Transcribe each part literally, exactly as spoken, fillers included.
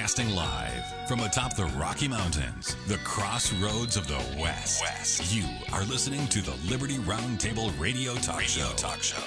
Broadcasting live from atop the Rocky Mountains, the crossroads of the West. West. You are listening to the Liberty Roundtable Radio Talk Radio Show. Talk Show.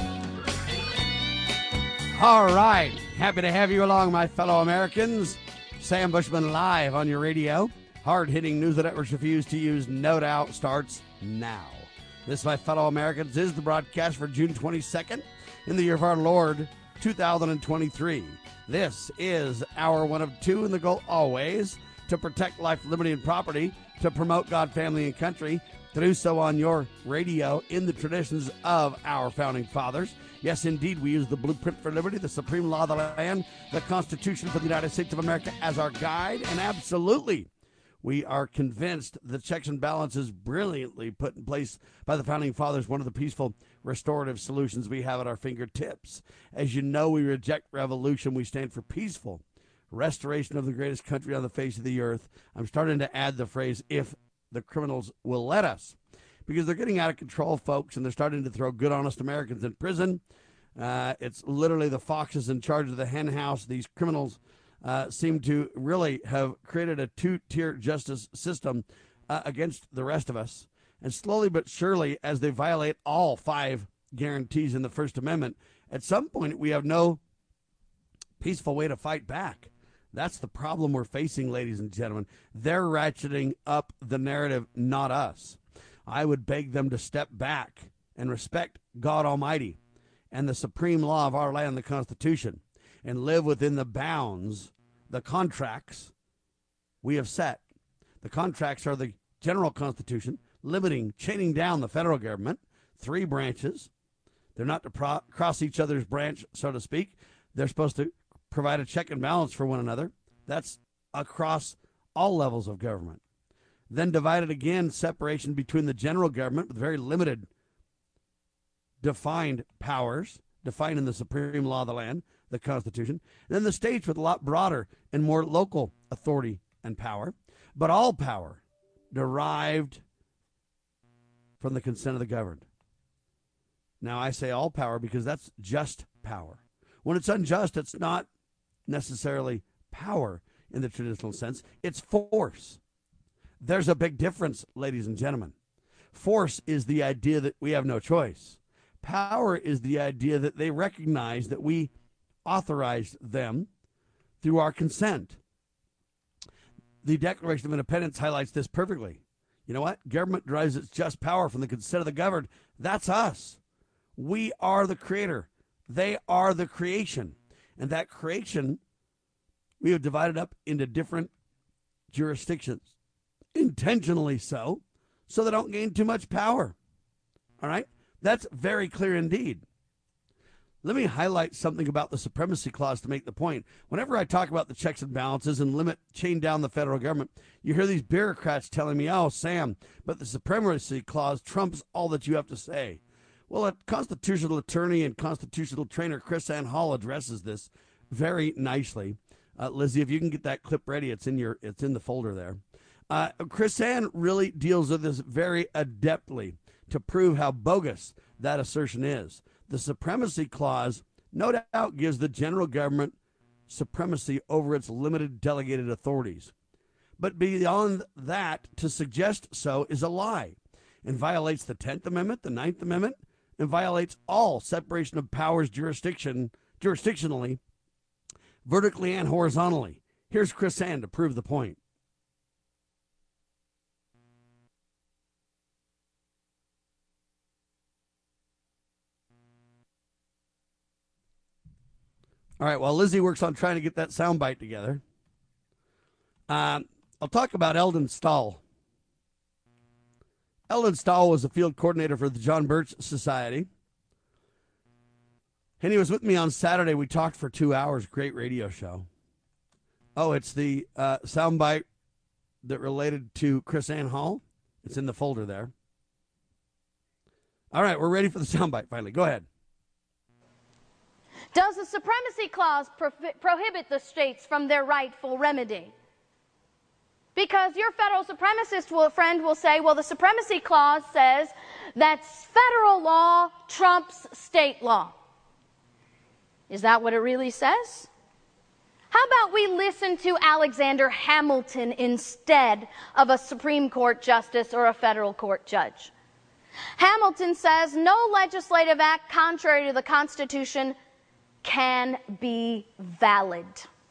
All right. Happy to have you along, my fellow Americans. Sam Bushman live on your radio. Hard-hitting news the networks refuse to use, no doubt, starts now. This, my fellow Americans, is the broadcast for June twenty-second in the year of our Lord, two thousand twenty-three. This is our one of two, and the goal always to protect life, liberty, and property, to promote God, family, and country, to do so on your radio in the traditions of our founding fathers. Yes, indeed, we use the blueprint for liberty, the supreme law of the land, the Constitution for the United States of America as our guide, and absolutely, we are convinced the checks and balances brilliantly put in place by the Founding Fathers, one of the peaceful restorative solutions we have at our fingertips. As you know, we reject revolution. We stand for peaceful restoration of the greatest country on the face of the earth. I'm starting to add the phrase, if the criminals will let us, because they're getting out of control, folks, and they're starting to throw good, honest Americans in prison. Uh, it's literally the foxes in charge of the hen house. These criminals Uh, seem to really have created a two-tier justice system uh, against the rest of us. And slowly but surely, as they violate all five guarantees in the First Amendment, at some point we have no peaceful way to fight back. That's the problem we're facing, ladies and gentlemen. They're ratcheting up the narrative, not us. I would beg them to step back and respect God Almighty and the supreme law of our land, the Constitution, and live within the bounds, the contracts we have set. The contracts are the general Constitution, limiting, chaining down the federal government, three branches. They're not to pro- cross each other's branch, so to speak. They're supposed to provide a check and balance for one another. That's across all levels of government. Then divided again, separation between the general government with very limited defined powers, defined in the supreme law of the land, the Constitution, and then the states with a lot broader and more local authority and power, but all power derived from the consent of the governed. Now, I say all power because that's just power. When it's unjust, it's not necessarily power in the traditional sense. It's force. There's a big difference, ladies and gentlemen. Force is the idea that we have no choice. Power is the idea that they recognize that we authorized them through our consent. The Declaration of Independence highlights this perfectly. You know what? Government derives its just power from the consent of the governed. That's us. We are the creator. They are the creation. And that creation, we have divided up into different jurisdictions, intentionally so, so they don't gain too much power. All right? That's very clear indeed. Let me highlight something about the Supremacy Clause to make the point. Whenever I talk about the checks and balances and limit, chain down the federal government, you hear these bureaucrats telling me, oh, Sam, but the Supremacy Clause trumps all that you have to say. Well, a constitutional attorney and constitutional trainer, KrisAnne Hall, addresses this very nicely. Uh, Lizzie, if you can get that clip ready, it's in your, it's in the folder there. Uh, KrisAnne really deals with this very adeptly to prove how bogus that assertion is. The Supremacy Clause no doubt gives the general government supremacy over its limited delegated authorities. But beyond that, to suggest so is a lie and violates the tenth Amendment, the ninth Amendment, and violates all separation of powers jurisdiction, jurisdictionally, vertically and horizontally. Here's KrisAnne to prove the point. All right, while Lizzie works on trying to get that soundbite together, um, I'll talk about Eldon Stahl. Eldon Stahl was the field coordinator for the John Birch Society. And he was with me on Saturday. We talked for two hours. Great radio show. Oh, it's the uh, soundbite that related to KrisAnne Hall. It's in the folder there. All right, we're ready for the soundbite finally. Go ahead. Does the Supremacy Clause pro- prohibit the states from their rightful remedy? Because your federal supremacist will, friend will say, well, the Supremacy Clause says that federal law trumps state law. Is that what it really says? How about we listen to Alexander Hamilton instead of a Supreme Court justice or a federal court judge? Hamilton says no legislative act contrary to the Constitution can be valid.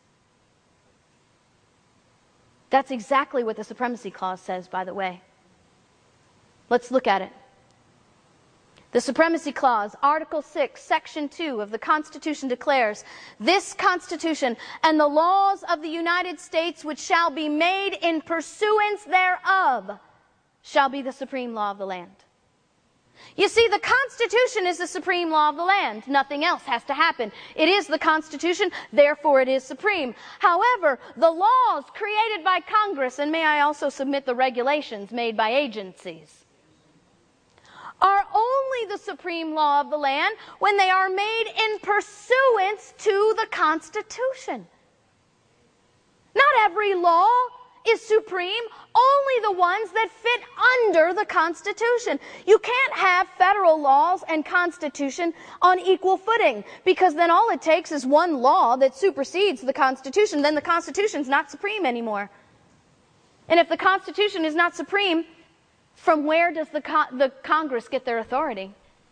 That's exactly what the Supremacy Clause says, by the way. Let's look at it. The Supremacy Clause, Article six, Section two of the Constitution declares, "This Constitution and the laws of the United States which shall be made in pursuance thereof shall be the supreme law of the land." You see, the Constitution is the supreme law of the land. Nothing else has to happen. It is the Constitution, therefore it is supreme. However, the laws created by Congress, and may I also submit the regulations made by agencies, are only the supreme law of the land when they are made in pursuance to the Constitution. Not every law is supreme, only the ones that fit under the Constitution. You can't have federal laws and Constitution on equal footing, because then all it takes is one law that supersedes the Constitution. Then the Constitution's not supreme anymore. And if the Constitution is not supreme, from where does the, co- the Congress get their authority?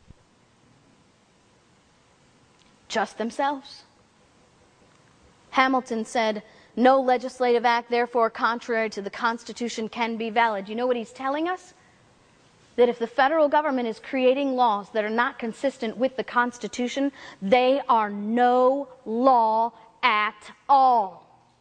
Just themselves. Hamilton said, "No legislative act, therefore, contrary to the Constitution can be valid." You know what he's telling us? That if the federal government is creating laws that are not consistent with the Constitution, they are no law at all.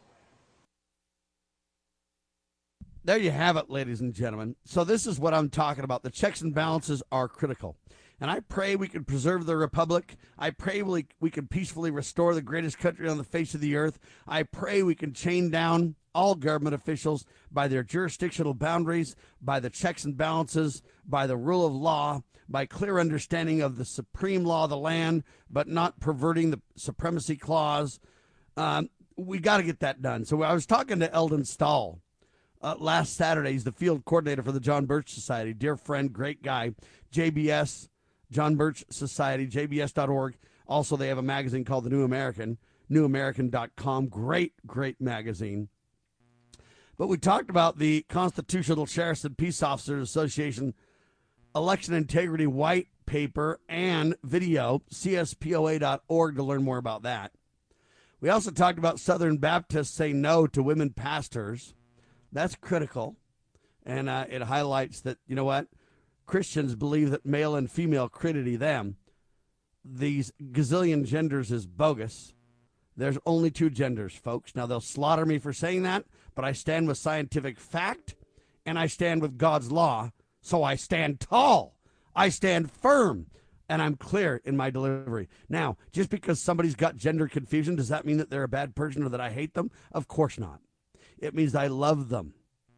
There you have it, ladies and gentlemen. So this is what I'm talking about. The checks and balances are critical. And I pray we can preserve the republic. I pray we, we can peacefully restore the greatest country on the face of the earth. I pray we can chain down all government officials by their jurisdictional boundaries, by the checks and balances, by the rule of law, by clear understanding of the supreme law of the land, but not perverting the Supremacy Clause. Um, we got to get that done. So I was talking to Eldon Stahl Uh, last Saturday. He's the field coordinator for the John Birch Society. Dear friend, great guy. J B S, John Birch Society, J B S dot org. Also, they have a magazine called The New American, new american dot com. Great, great magazine. But we talked about the Constitutional Sheriffs and Peace Officers Association election integrity white paper and video, C S P O A dot org to learn more about that. We also talked about Southern Baptists saying no to women pastors. That's critical, and uh, it highlights that, you know what, Christians believe that male and female created them. These gazillion genders is bogus. There's only two genders, folks. Now, they'll slaughter me for saying that, but I stand with scientific fact, and I stand with God's law, so I stand tall. I stand firm, and I'm clear in my delivery. Now, just because somebody's got gender confusion, does that mean that they're a bad person or that I hate them? Of course not. It means I love them.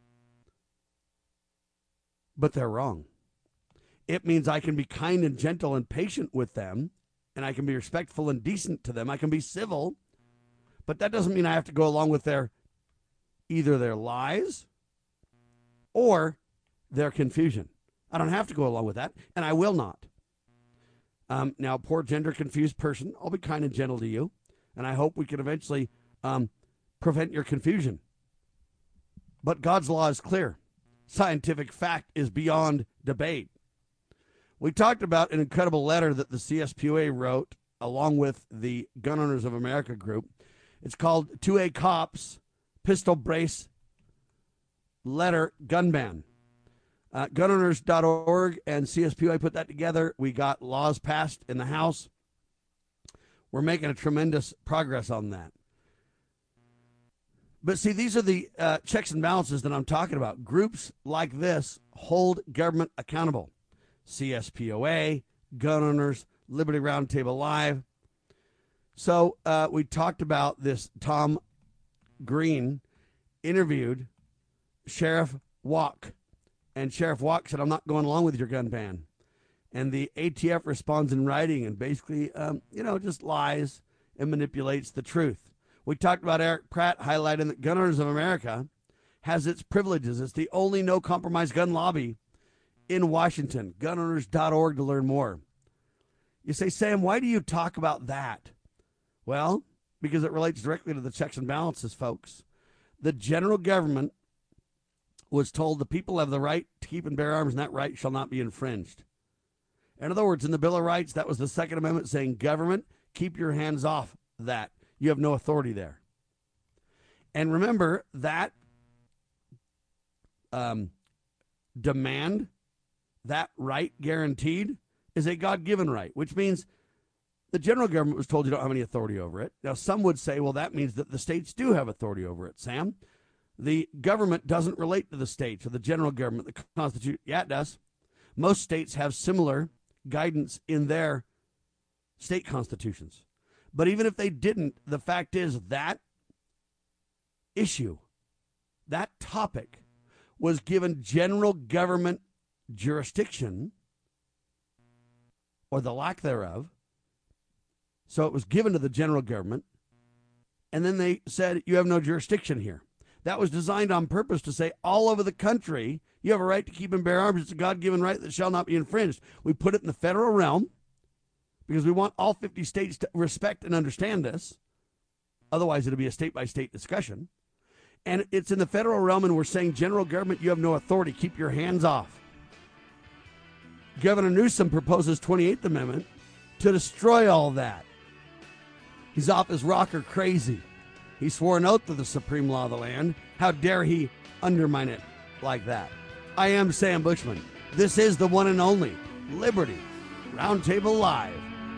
But they're wrong. It means I can be kind and gentle and patient with them, and I can be respectful and decent to them. I can be civil, but that doesn't mean I have to go along with their either their lies or their confusion. I don't have to go along with that, and I will not. Um, now, poor gender-confused person, I'll be kind and gentle to you, and I hope we can eventually um, prevent your confusion. But God's law is clear. Scientific fact is beyond debate. We talked about an incredible letter that the C S P O A wrote along with the Gun Owners of America group. It's called two A Cops Pistol Brace Letter Gun Ban. Uh, gun owners dot org and C S P O A put that together. We got laws passed in the House. We're making a tremendous progress on that. But see, these are the uh, checks and balances that I'm talking about. Groups like this hold government accountable. C S P O A, Gun Owners, Liberty Roundtable Live. So uh, we talked about this. Tom Green interviewed Sheriff Walk. And Sheriff Walk said, "I'm not going along with your gun ban." And the A T F responds in writing and basically, um, you know, just lies and manipulates the truth. We talked about Eric Pratt highlighting that Gun Owners of America has its privileges. It's the only no-compromise gun lobby in Washington. gun owners dot org to learn more. You say, Sam, why do you talk about that? Well, because it relates directly to the checks and balances, folks. The general government was told the people have the right to keep and bear arms, and that right shall not be infringed. In other words, in the Bill of Rights, that was the Second Amendment saying, government, keep your hands off that. You have no authority there. And remember, that um, demand, that right guaranteed, is a God-given right, which means the general government was told you don't have any authority over it. Now, some would say, well, that means that the states do have authority over it, Sam. The government doesn't relate to the states or the general government. The Constitution, yeah, it does. Most states have similar guidance in their state constitutions. But even if they didn't, the fact is that issue, that topic, was given general government jurisdiction, or the lack thereof. So it was given to the general government, and then they said, you have no jurisdiction here. That was designed on purpose to say all over the country, you have a right to keep and bear arms. It's a God-given right that shall not be infringed. We put it in the federal realm because we want all fifty states to respect and understand this. Otherwise, it'll be a state-by-state discussion. And it's in the federal realm, and we're saying, general government, you have no authority. Keep your hands off. Governor Newsom proposes twenty-eighth Amendment to destroy all that. He's off his rocker crazy. He swore an oath to the supreme law of the land. How dare he undermine it like that? I am Sam Bushman. This is the one and only Liberty Roundtable Live.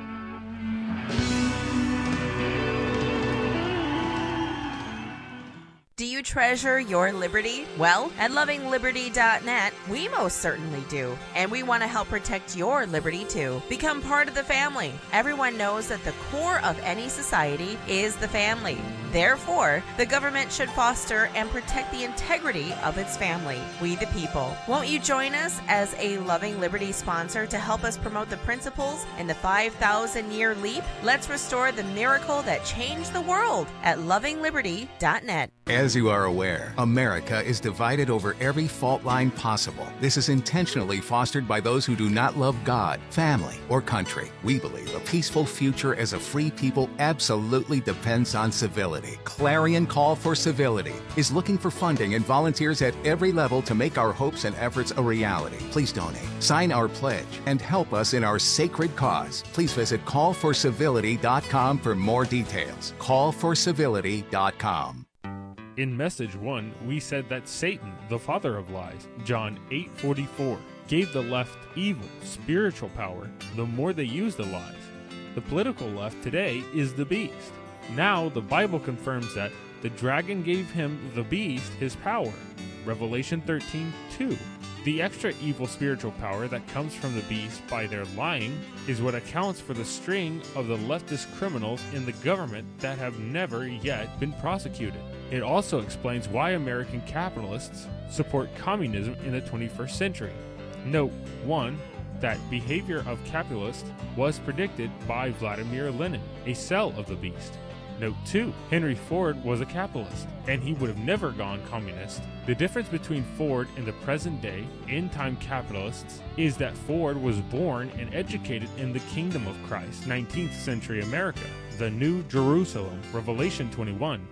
Do you treasure your liberty? Well, at loving liberty dot net, we most certainly do. And we want to help protect your liberty too. Become part of the family. Everyone knows that the core of any society is the family. Therefore, the government should foster and protect the integrity of its family, we the people. Won't you join us as a Loving Liberty sponsor to help us promote the principles in the five thousand year leap? Let's restore the miracle that changed the world at loving liberty dot net. As you are aware, America is divided over every fault line possible. This is intentionally fostered by those who do not love God, family, or country. We believe a peaceful future as a free people absolutely depends on civility. Clarion Call for Civility is looking for funding and volunteers at every level to make our hopes and efforts a reality. Please donate, sign our pledge, and help us in our sacred cause. Please visit call for civility dot com for more details. call for civility dot com. In message one, we said that Satan, the father of lies, John eight forty-four, gave the left evil spiritual power the more they used the lies. The political left today is the beast. Now the Bible confirms that the dragon gave him, the beast, his power. Revelation thirteen two. The extra evil spiritual power that comes from the beast by their lying is what accounts for the string of the leftist criminals in the government that have never yet been prosecuted. It also explains why American capitalists support communism in the twenty-first century. Note one, that behavior of capitalists was predicted by Vladimir Lenin, a cell of the beast. Note two, Henry Ford was a capitalist, and he would have never gone communist. The difference between Ford and the present day, end-time capitalists, is that Ford was born and educated in the kingdom of Christ, nineteenth century America, the New Jerusalem, Revelation twenty-one.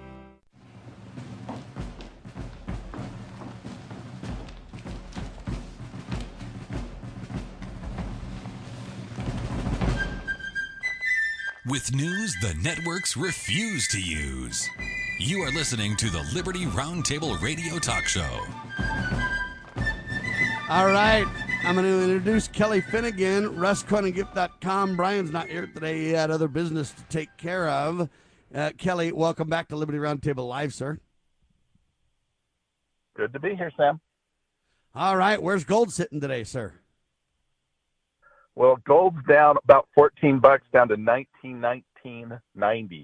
With news the networks refuse to use. You are listening to the Liberty Roundtable Radio Talk Show. All right, I'm going to introduce Kelly Finnegan, Russ Coin Gift dot com. Brian's not here today. He had other business to take care of. Uh, Kelly, welcome back to Liberty Roundtable Live, sir. Good to be here, Sam. All right, where's gold sitting today, sir? Well, gold's down about fourteen bucks, down to nineteen nineteen ninety.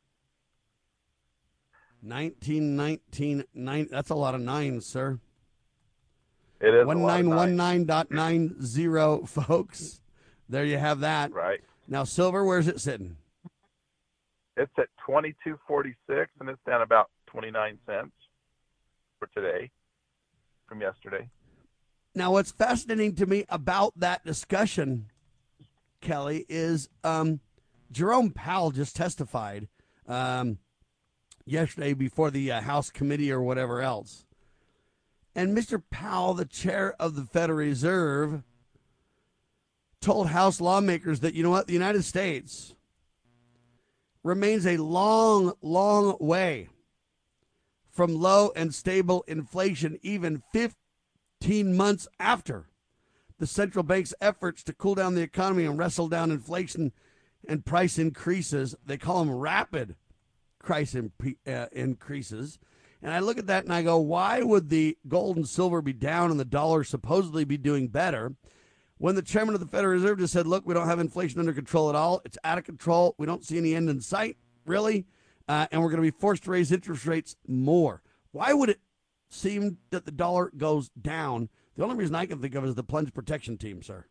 Nineteen nineteen ninety. That's a lot of nines, sir. It is one nine one nine dot nine zero, folks. There you have that. Right. Now, silver, where's it sitting? It's at twenty-two forty-six, and it's down about twenty-nine cents for today from yesterday. Now, what's fascinating to me about that discussion, Kelly, is um, Jerome Powell just testified um, yesterday before the uh, House committee or whatever else. And Mister Powell, the chair of the Federal Reserve, told House lawmakers that, you know what, the United States remains a long, long way from low and stable inflation, even fifteen months after the central bank's efforts to cool down the economy and wrestle down inflation and price increases. They call them rapid price imp- uh, increases. And I look at that and I go, why would the gold and silver be down and the dollar supposedly be doing better when the chairman of the Federal Reserve just said, look, we don't have inflation under control at all. It's out of control. We don't see any end in sight, really. Uh, and we're going to be forced to raise interest rates more. Why would it seem that the dollar goes down? The only reason I can think of is the plunge protection team, sir.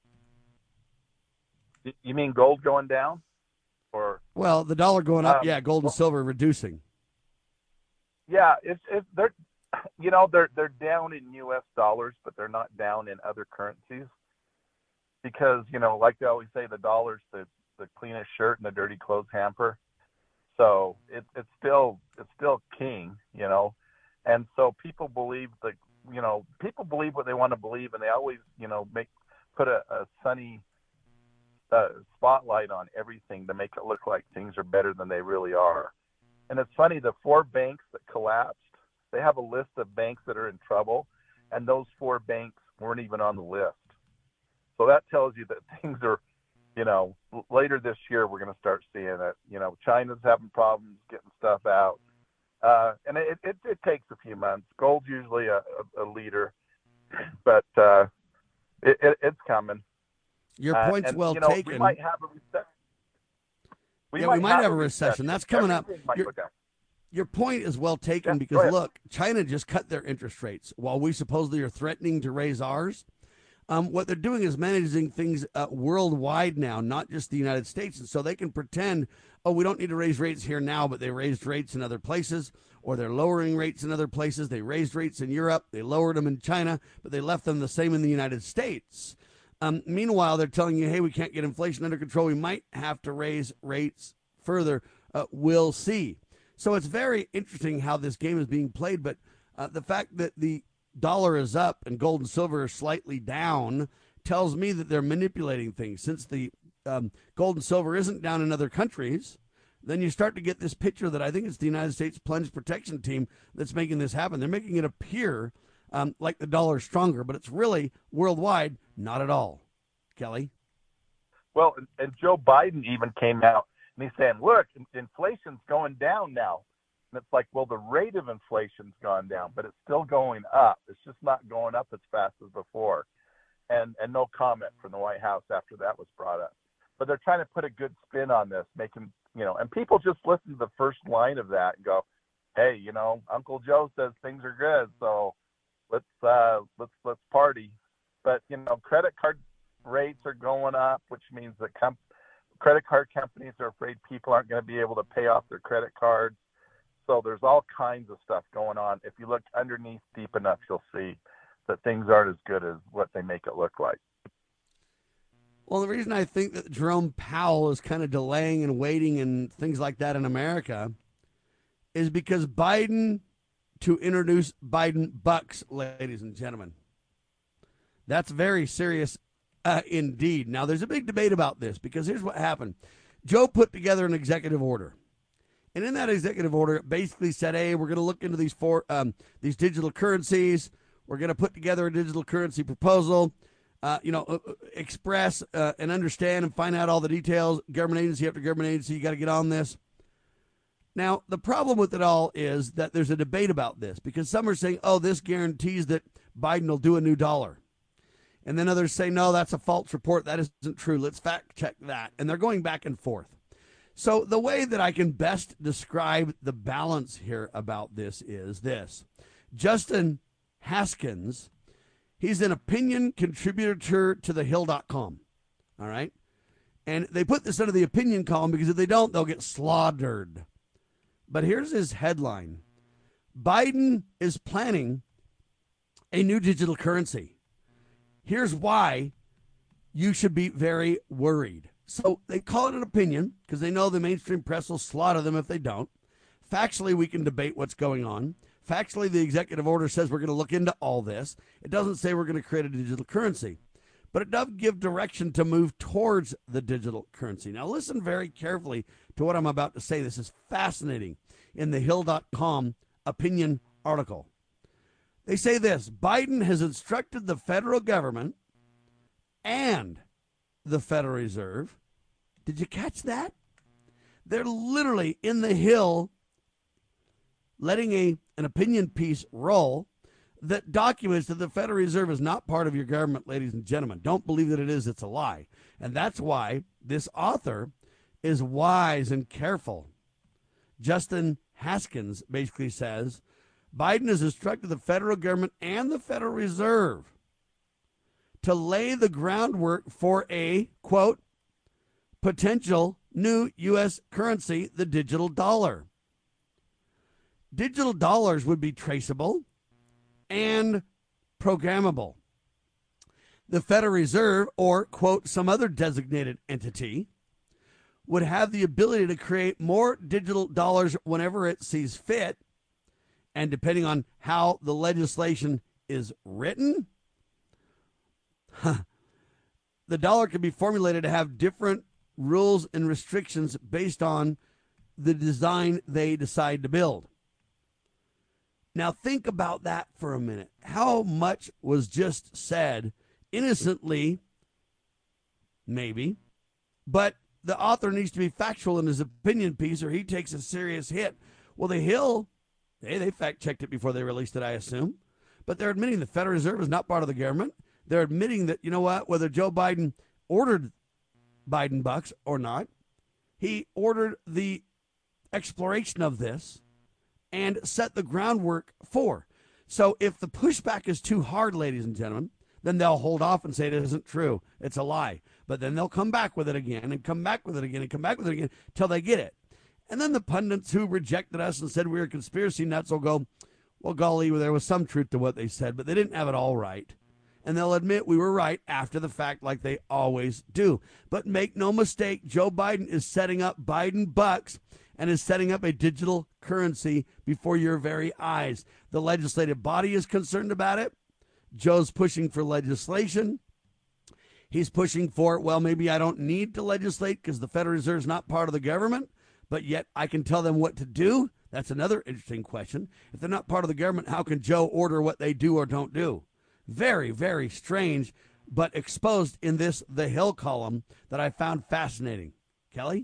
You mean gold going down? Or Well, the dollar going up, um, yeah, gold and silver reducing. Yeah, it's it's they're you know they're they're down in U S dollars, but they're not down in other currencies because you know like they always say, the dollar's the the cleanest shirt in the dirty clothes hamper. So it, it's still it's still king, you know, and so people believe that you know people believe what they want to believe, and they always you know make put a, a sunny uh, spotlight on everything to make it look like things are better than they really are. And it's funny, the four banks that collapsed, they have a list of banks that are in trouble, and those four banks weren't even on the list. So that tells you that things are, you know, later this year we're going to start seeing it. You know, China's having problems getting stuff out. Uh, and it, it, it takes a few months. Gold's usually a, a, a leader, but uh, it, it, it's coming. Your Uh, point's and, well you know, taken. We might have a recession. We yeah, might we might have, have a recession. recession. That's coming up. Everything might Your, go down. your point is well taken Yeah, go because, ahead. look, China just cut their interest rates while we supposedly are threatening to raise ours. Um, what they're doing is managing things uh, worldwide now, not just the United States. And so they can pretend, oh, we don't need to raise rates here now, but they raised rates in other places, or they're lowering rates in other places. They raised rates in Europe. They lowered them in China, but they left them the same in the United States. Um, meanwhile, they're telling you, hey, we can't get inflation under control. We might have to raise rates further. Uh, we'll see. So it's very interesting how this game is being played. But uh, the fact that the dollar is up and gold and silver are slightly down tells me that they're manipulating things. Since the um, gold and silver isn't down in other countries, then you start to get this picture that I think it's the United States plunge protection team that's making this happen. They're making it appear um, like the dollar is stronger, but it's really worldwide, not at all. Kelly? Well, and, and Joe Biden even came out and he's saying, look, inflation's going down now. And it's like, well, the rate of inflation's gone down, but it's still going up. It's just not going up as fast as before. And and no comment from the White House after that was brought up. But they're trying to put a good spin on this, making, you know, and people just listen to the first line of that and go, hey, you know, Uncle Joe says things are good, so let's uh, let's let's party. But, you know, credit card rates are going up, which means that com- credit card companies are afraid people aren't going to be able to pay off their credit cards. So there's all kinds of stuff going on. If you look underneath deep enough, you'll see that things aren't as good as what they make it look like. Well, the reason I think that Jerome Powell is kind of delaying and waiting and things like that in America is because Biden to introduce Biden bucks, ladies and gentlemen. That's very serious uh, indeed. Now, there's a big debate about this because here's what happened. Joe put together an executive order. And in that executive order, it basically said, hey, we're going to look into these four, um, these digital currencies. We're going to put together a digital currency proposal, uh, you know, uh, express uh, and understand and find out all the details. Government agency after government agency, you got to get on this. Now, the problem with it all is that there's a debate about this because some are saying, oh, this guarantees that Biden will do a new dollar. And then others say, no, that's a false report. That isn't true. Let's fact check that. And they're going back and forth. So the way that I can best describe the balance here about this is this. Justin Haskins, he's an opinion contributor to the hill dot com. All right. And they put this under the opinion column because if they don't, they'll get slaughtered. But here's his headline. Biden is planning a new digital currency. Here's why you should be very worried. So they call it an opinion because they know the mainstream press will slaughter them if they don't. Factually, we can debate what's going on. Factually, the executive order says we're going to look into all this. It doesn't say we're going to create a digital currency, but it does give direction to move towards the digital currency. Now, listen very carefully to what I'm about to say. This is fascinating in the Hill dot com opinion article. They say this: Biden has instructed the federal government and the Federal Reserve. Did you catch that? They're literally in the Hill letting a an opinion piece roll that documents that the Federal Reserve is not part of your government, ladies and gentlemen. Don't believe that it is. It's a lie. And that's why this author is wise and careful. Justin Haskins basically says, Biden has instructed the federal government and the Federal Reserve to lay the groundwork for a, quote, potential new U S currency, the digital dollar. Digital dollars would be traceable and programmable. The Federal Reserve, or, quote, some other designated entity, would have the ability to create more digital dollars whenever it sees fit, and depending on how the legislation is written, the dollar can be formulated to have different rules and restrictions based on the design they decide to build. Now think about that for a minute. How much was just said innocently, maybe, but the author needs to be factual in his opinion piece or he takes a serious hit. Well, the Hill, hey, they fact-checked it before they released it, I assume, but they're admitting the Federal Reserve is not part of the government. They're admitting that, you know what, whether Joe Biden ordered Biden bucks or not, he ordered the exploration of this and set the groundwork for. So if the pushback is too hard, ladies and gentlemen, then they'll hold off and say it isn't true. It's a lie. But then they'll come back with it again and come back with it again and come back with it again till they get it. And then the pundits who rejected us and said we were conspiracy nuts will go, well, golly, there was some truth to what they said, but they didn't have it all right. And they'll admit we were right after the fact like they always do. But make no mistake, Joe Biden is setting up Biden bucks and is setting up a digital currency before your very eyes. The legislative body is concerned about it. Joe's pushing for legislation. He's pushing for, well, maybe I don't need to legislate because the Federal Reserve is not part of the government, but yet I can tell them what to do. That's another interesting question. If they're not part of the government, how can Joe order what they do or don't do? Very, very strange, but exposed in this The Hill column that I found fascinating. Kelly?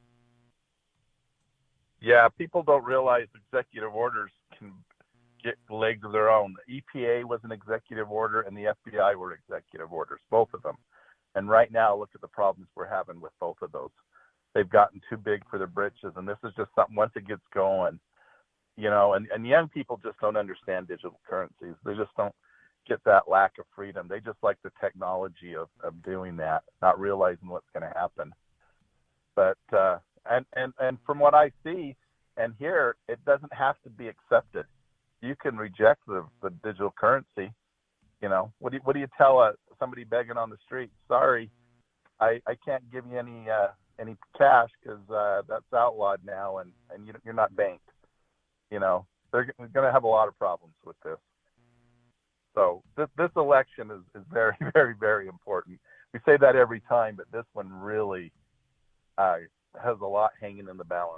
Yeah, people don't realize executive orders can get legs of their own. The E P A was an executive order, and the F B I were executive orders, both of them. And right now, look at the problems we're having with both of those. They've gotten too big for their britches, and this is just something, once it gets going, you know, and, and young people just don't understand digital currencies. They just don't get that lack of freedom. They just like the technology of, of doing that, not realizing what's going to happen. But, uh, and, and, and from what I see and hear, it doesn't have to be accepted. You can reject the, the digital currency. You know, what do you, what do you tell a, somebody begging on the street? Sorry, I, I can't give you any, uh, any cash because uh, that's outlawed now, and, and you, you're not banked. You know, they're going to have a lot of problems with this. So this, this election is, is very, very, very important. We say that every time, but this one really uh, has a lot hanging in the balance.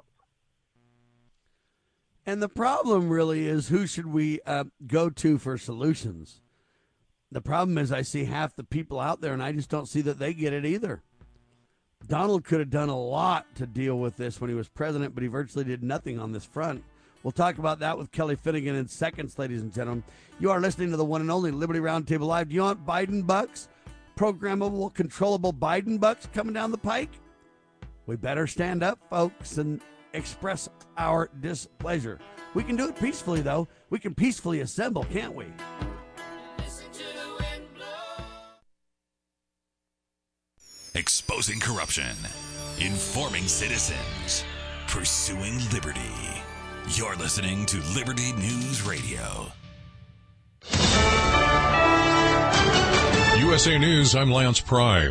And the problem really is, who should we uh, go to for solutions? The problem is I see half the people out there, and I just don't see that they get it either. Donald could have done a lot to deal with this when he was president, but he virtually did nothing on this front. We'll talk about that with Kelly Finnegan in seconds, ladies and gentlemen. You are listening to the one and only Liberty Roundtable Live. Do you want Biden bucks? Programmable, controllable Biden bucks coming down the pike? We better stand up, folks, and express our displeasure. We can do it peacefully, though. We can peacefully assemble, can't we? Exposing corruption, informing citizens, pursuing liberty. You're listening to Liberty News Radio. U S A News, I'm Lance Pry.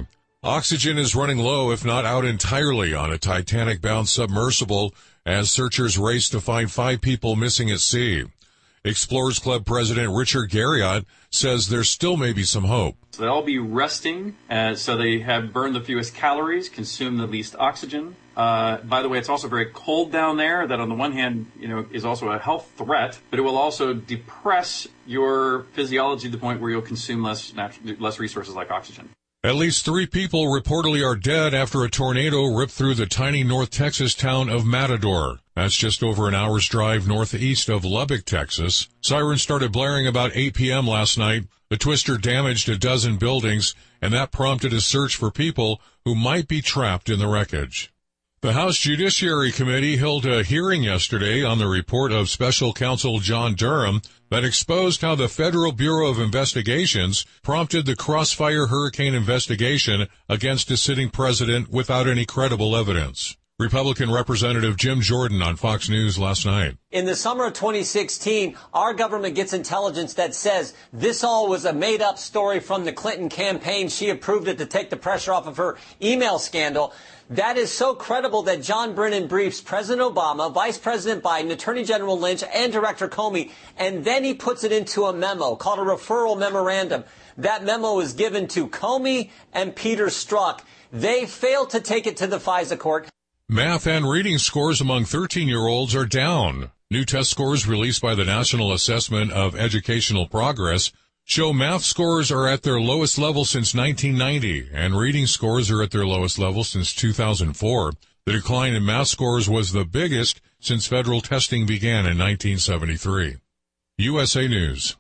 Oxygen is running low, if not out entirely, on a Titanic-bound submersible as searchers race to find five people missing at sea. Explorers Club President Richard Garriott says there still may be some hope. So they'll all be resting, uh, so they have burned the fewest calories, consumed the least oxygen. Uh, by the way, it's also very cold down there. That, on the one hand, you know, is also a health threat, but it will also depress your physiology to the point where you'll consume less natu- less resources like oxygen. At least three people reportedly are dead after a tornado ripped through the tiny North Texas town of Matador. That's just over an hour's drive northeast of Lubbock, Texas. Sirens started blaring about eight p.m. last night. The twister damaged a dozen buildings, and that prompted a search for people who might be trapped in the wreckage. The House Judiciary Committee held a hearing yesterday on the report of Special Counsel John Durham that exposed how the Federal Bureau of Investigations prompted the Crossfire Hurricane investigation against a sitting president without any credible evidence. Republican Representative Jim Jordan on Fox News last night. In the summer of twenty sixteen, our government gets intelligence that says this all was a made-up story from the Clinton campaign. She approved it to take the pressure off of her email scandal. That is so credible that John Brennan briefs President Obama, Vice President Biden, Attorney General Lynch, and Director Comey, and then he puts it into a memo called a referral memorandum. That memo is given to Comey and Peter Strzok. They failed to take it to the FISA court. Math and reading scores among thirteen-year-olds are down. New test scores released by the National Assessment of Educational Progress show math scores are at their lowest level since nineteen ninety, and reading scores are at their lowest level since two thousand four. The decline in math scores was the biggest since federal testing began in nineteen seventy-three. U S A News.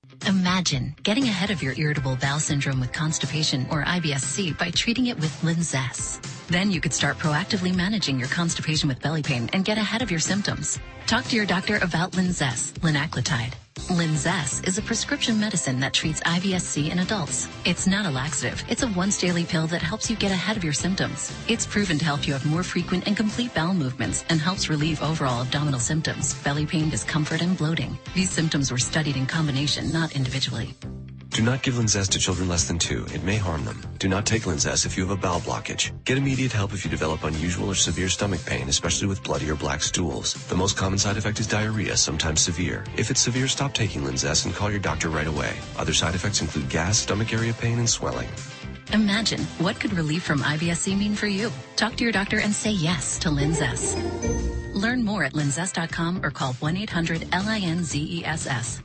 Imagine getting ahead of your irritable bowel syndrome with constipation or I B S C by treating it with Linzess. Then you could start proactively managing your constipation with belly pain and get ahead of your symptoms. Talk to your doctor about Linzess, linaclotide. Linzess is a prescription medicine that treats I B S C in adults. It's not a laxative. It's a once-daily pill that helps you get ahead of your symptoms. It's proven to help you have more frequent and complete bowel movements and helps relieve overall abdominal symptoms, belly pain, discomfort, and bloating. These symptoms were studied in combination, not individually. Do not give Linzess to children less than two. It may harm them. Do not take Linzess if you have a bowel blockage. Get immediate help if you develop unusual or severe stomach pain, especially with bloody or black stools. The most common side effect is diarrhea, sometimes severe. If it's severe, stop taking Linzess and call your doctor right away. Other side effects include gas, stomach area pain, and swelling. Imagine, what could relief from I B S C mean for you? Talk to your doctor and say yes to Linzess. Learn more at linzess dot com or call one eight hundred L I N Z E S S.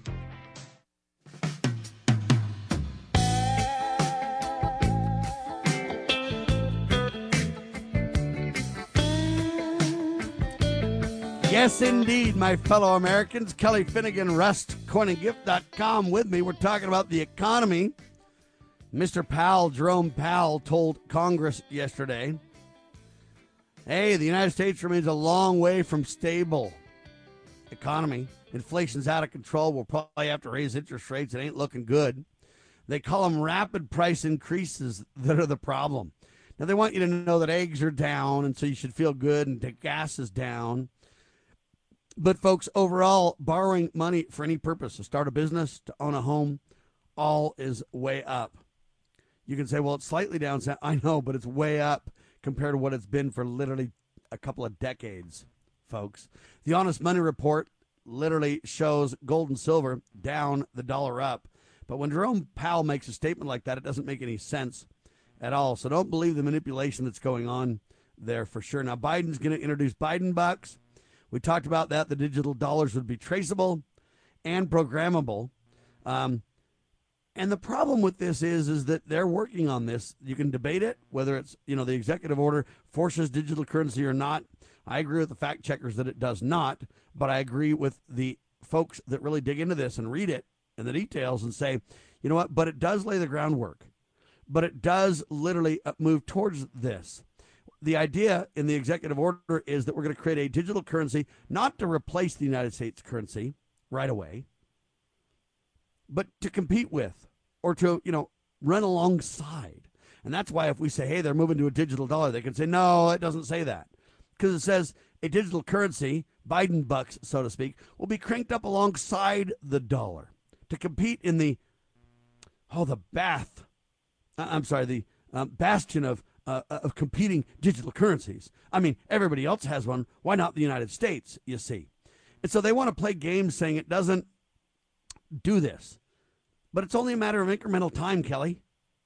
Yes, indeed, my fellow Americans. Kelly Finnegan, Rust Coin and Gift dot com with me. We're talking about the economy. Mister Powell, Jerome Powell, told Congress yesterday, hey, the United States remains a long way from stable economy. Inflation's out of control. We'll probably have to raise interest rates. It ain't looking good. They call them rapid price increases that are the problem. Now, they want you to know that eggs are down, and so you should feel good, and that gas is down. But, folks, overall, borrowing money for any purpose, to start a business, to own a home, all is way up. You can say, well, it's slightly down. I know, but it's way up compared to what it's been for literally a couple of decades, folks. The Honest Money Report literally shows gold and silver down, the dollar up. But when Jerome Powell makes a statement like that, it doesn't make any sense at all. So don't believe the manipulation that's going on there for sure. Now, Biden's going to introduce Biden bucks. We talked about that. The digital dollars would be traceable and programmable. Um, and the problem with this is, is that they're working on this. You can debate it, whether it's, you know, the executive order forces digital currency or not. I agree with the fact checkers that it does not, but I agree with the folks that really dig into this and read it and the details and say, you know what, but it does lay the groundwork. But it does literally move towards this. The idea in the executive order is that we're going to create a digital currency, not to replace the United States currency right away, but to compete with or to, you know, run alongside. And that's why if we say, hey, they're moving to a digital dollar, they can say, no, it doesn't say that. Because it says a digital currency, Biden bucks, so to speak, will be cranked up alongside the dollar to compete in the, oh, the bath. I'm sorry, the um, bastion of uh, of competing digital currencies. I mean, everybody else has one. Why not the United States, you see? And so they want to play games saying it doesn't do this. But it's only a matter of incremental time, Kelly.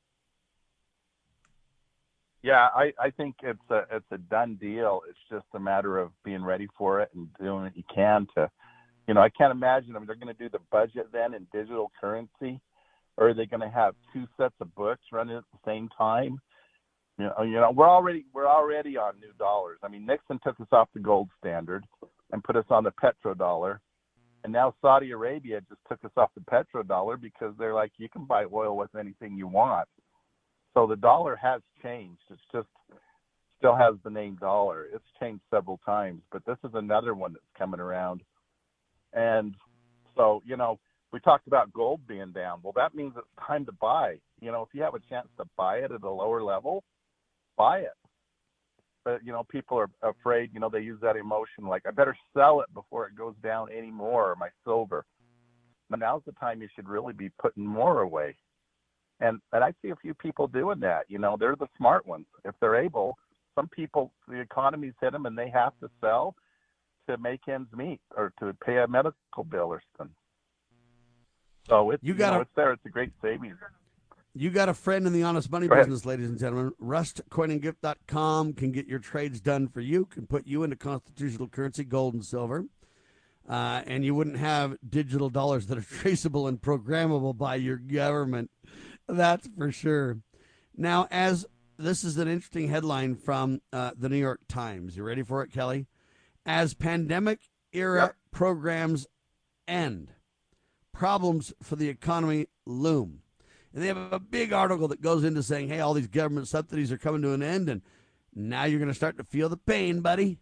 Yeah, I, I think it's a it's a done deal. It's just a matter of being ready for it and doing what you can to, you know, I can't imagine. I mean, they're going to do the budget then in digital currency, or are they going to have two sets of books running at the same time? You know, you know, we're already we're already on new dollars. I mean, Nixon took us off the gold standard and put us on the petrodollar, and now Saudi Arabia just took us off the petrodollar because they're like, you can buy oil with anything you want. So the dollar has changed. It's just still has the name dollar. It's changed several times, but this is another one that's coming around. And so, you know, we talked about gold being down. Well, that means it's time to buy. You know, if you have a chance to buy it at a lower level, buy it. But, you know, people are afraid, you know, they use that emotion like, I better sell it before it goes down any more, my silver. But now's the time you should really be putting more away. And and I see a few people doing that. You know, they're the smart ones. If they're able, some people, the economy's hit them and they have to sell to make ends meet or to pay a medical bill or something. So it's, you got you know, a, it's there. It's a great savings. You got a friend in the honest money Go business, ahead. ladies and gentlemen. Rust Coin and Gift dot com can get your trades done for you, can put you into constitutional currency, gold and silver. Uh, and you wouldn't have digital dollars that are traceable and programmable by your government. That's for sure. Now, as this is an interesting headline from uh, the New York Times. You ready for it, Kelly? As pandemic era Yep. programs end, problems for the economy loom. And they have a big article that goes into saying, hey, all these government subsidies are coming to an end, and now you're going to start to feel the pain, buddy.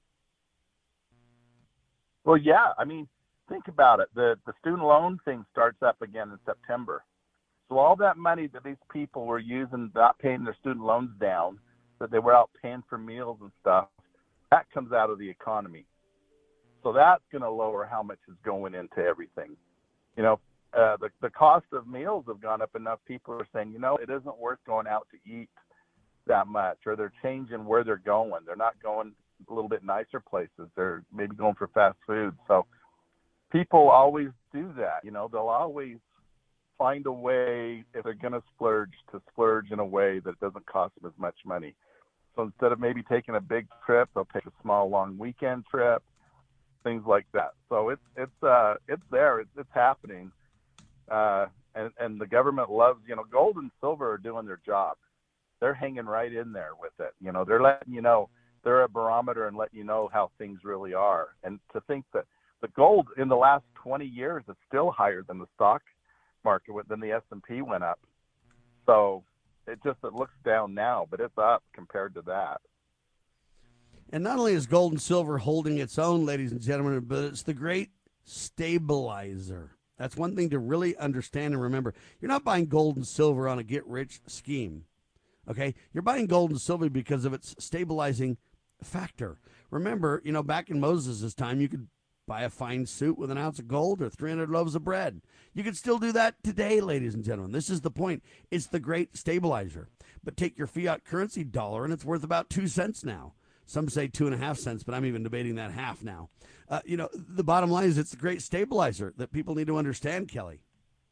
Well, yeah. I mean, think about it. The the student loan thing starts up again in September. So all that money that these people were using, not paying their student loans down, that they were out paying for meals and stuff, that comes out of the economy. So that's going to lower how much is going into everything. You know, uh, the, the cost of meals have gone up enough. People are saying, you know, it isn't worth going out to eat that much, or they're changing where they're going. They're not going a little bit nicer places. They're maybe going for fast food. So people always do that. You know, they'll always find a way, if they're going to splurge, to splurge in a way that doesn't cost them as much money. So instead of maybe taking a big trip, they'll take a small, long weekend trip, things like that. So it's it's uh it's there, it's, it's happening, uh, and and the government loves, you know, gold and silver are doing their job. They're hanging right in there with it. You know, they're letting you know, they're a barometer and letting you know how things really are. And to think that the gold in the last twenty years is still higher than the stock market, than the S and P went up. So it just, it looks down now, but it's up compared to that. And not only is gold and silver holding its own, ladies and gentlemen, but it's the great stabilizer. That's one thing to really understand and remember. You're not buying gold and silver on a get-rich scheme, okay? You're buying gold and silver because of its stabilizing factor. Remember, you know, back in Moses' time, you could buy a fine suit with an ounce of gold or three hundred loaves of bread. You can still do that today, ladies and gentlemen. This is the point. It's the great stabilizer. But take your fiat currency dollar, and it's worth about two cents now. Some say two and a half cents, but I'm even debating that half now. Uh, you know, the bottom line is it's the great stabilizer that people need to understand, Kelly.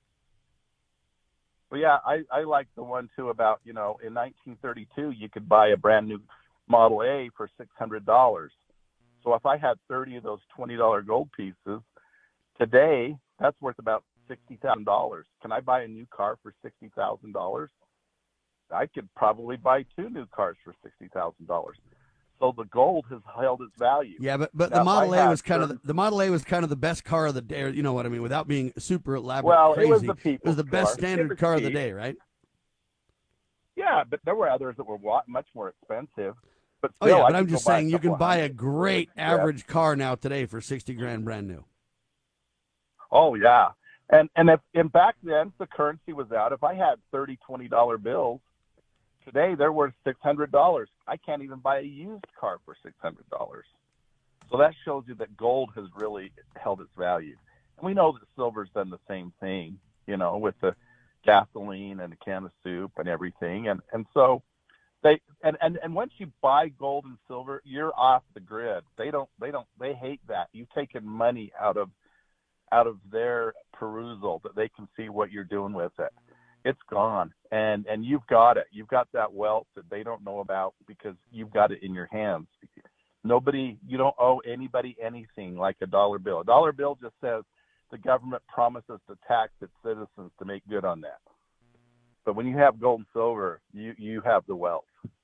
Well, yeah, I, I like the one, too, about, you know, in nineteen thirty-two, you could buy a brand new Model A for six hundred dollars. So if I had thirty of those twenty dollar gold pieces, today, that's worth about sixty thousand dollars. Can I buy a new car for sixty thousand dollars? I could probably buy two new cars for sixty thousand dollars. So the gold has held its value. Yeah, but, but Now, the Model I A was kind certain... of the, the Model A was kind of the best car of the day. You know what I mean? Without being super elaborate, well, crazy. it was the people's It was the best car. standard was car cheap. of the day, right? Yeah, but there were others that were much more expensive. But Oh still, yeah, I but I'm could just go buy saying a you can couple buy a hundred. great Yeah. average car now today for sixty grand brand new. Oh yeah, and and if and back then the currency was out. If I had thirty twenty dollar bills, today they're worth six hundred dollars. I can't even buy a used car for six hundred dollars. So that shows you that gold has really held its value. And we know that silver's done the same thing, you know, with the gasoline and a can of soup and everything. And, and so they, and, and, and once you buy gold and silver, you're off the grid. They don't, they don't, they hate that. You've taken money out of, out of their perusal that they can see what you're doing with it. It's gone. And, and you've got it. You've got that wealth that they don't know about because you've got it in your hands. Nobody, you don't owe anybody anything like a dollar bill. A dollar bill just says the government promises to tax its citizens to make good on that. But when you have gold and silver, you, you have the wealth.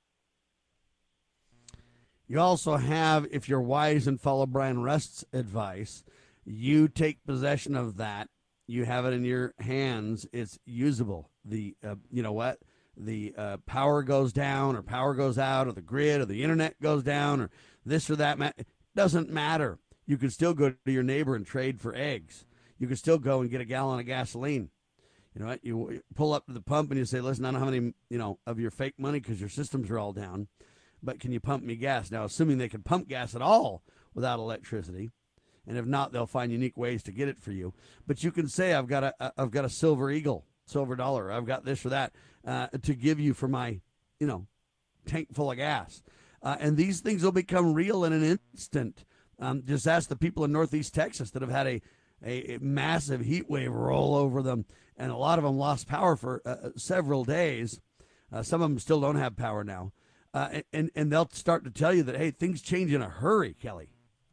You also have, if you're wise and follow Brian Rust's advice, you take possession of that. You have it in your hands. It's usable. The, uh, you know what? The uh, power goes down or power goes out or the grid or the internet goes down or this or that. It doesn't matter. You can still go to your neighbor and trade for eggs. You can still go and get a gallon of gasoline. You know what? You pull up to the pump and you say, listen, I don't have any, you know, of your fake money because your systems are all down, but can you pump me gas? Now, assuming they can pump gas at all without electricity, and if not, they'll find unique ways to get it for you. But you can say, I've got a, I've got a silver eagle, silver dollar. I've got this or that uh, to give you for my, you know, tank full of gas. Uh, and these things will become real in an instant. Um, just ask the people in Northeast Texas that have had a, a, a massive heat wave roll over them, and a lot of them lost power for uh, several days. Uh, some of them still don't have power now. Uh, and, and they'll start to tell you that, hey, things change in a hurry, Kelly.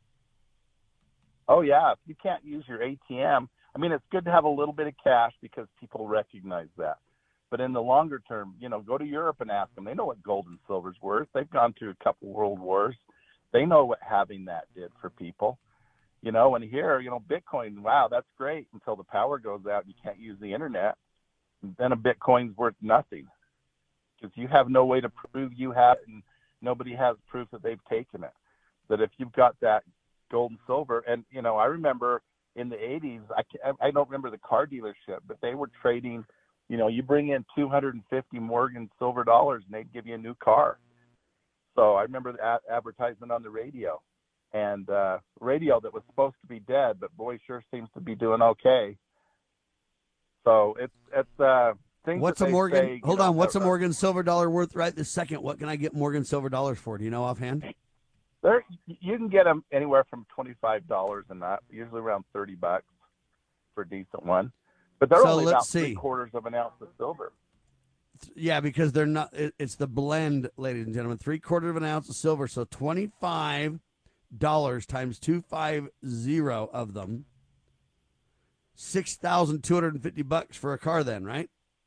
Oh, yeah. If you can't use your A T M, I mean, it's good to have a little bit of cash because people recognize that. But in the longer term, you know, go to Europe and ask them. They know what gold and silver's worth. They've gone through a couple world wars. They know what having that did for people. You know, and here, you know, Bitcoin, wow, that's great until the power goes out and you can't use the internet. And then a Bitcoin's worth nothing because you have no way to prove you have it, and nobody has proof that they've taken it. That if you've got that gold and silver, and, you know, I remember in the eighties, I, I don't remember the car dealership, but they were trading, you know, you bring in two hundred fifty Morgan silver dollars and they'd give you a new car. So I remember the a- advertisement on the radio, and uh, radio that was supposed to be dead, but boy, sure seems to be doing okay. So it's, it's, uh, things What's that a they Morgan? say, hold know, on. What's a uh, Morgan silver dollar worth right this second? What can I get Morgan silver dollars for? Do you know offhand? There, you can get them anywhere from twenty-five dollars and that, usually around thirty bucks for a decent one. But they're So only let's about see. three quarters of an ounce of silver. Yeah, because they're not. It, it's the blend, ladies and gentlemen. Three quarters of an ounce of silver, so twenty-five dollars times two five zero of them. Six thousand two hundred and fifty bucks for a car, then, right?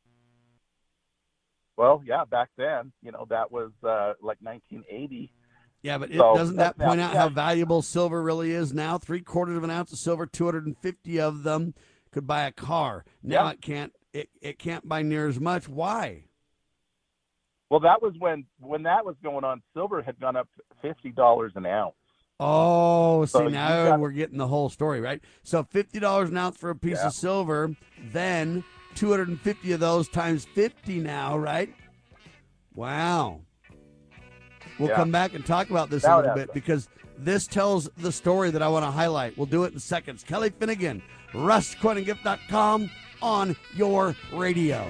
Well, yeah, back then, you know, that was uh, like nineteen eighty. Yeah, but it, So doesn't that that's point now- out yeah. how valuable silver really is now? Three quarters of an ounce of silver, two hundred and fifty of them could buy a car. Now Yeah. it can't. It, it can't buy near as much. Why? Well, that was when when that was going on. Silver had gone up to fifty dollars an ounce. Oh, So see, you now got- we're getting the whole story, right? So fifty dollars an ounce for a piece Yeah. of silver, then two hundred and fifty of those times fifty now, right? Wow. We'll Yeah. come back and talk about this Now a it little adds bit up. because this tells the story that I want to highlight. We'll do it in seconds. Kelly Finnegan, Rust Coin and Gift dot com on your radio.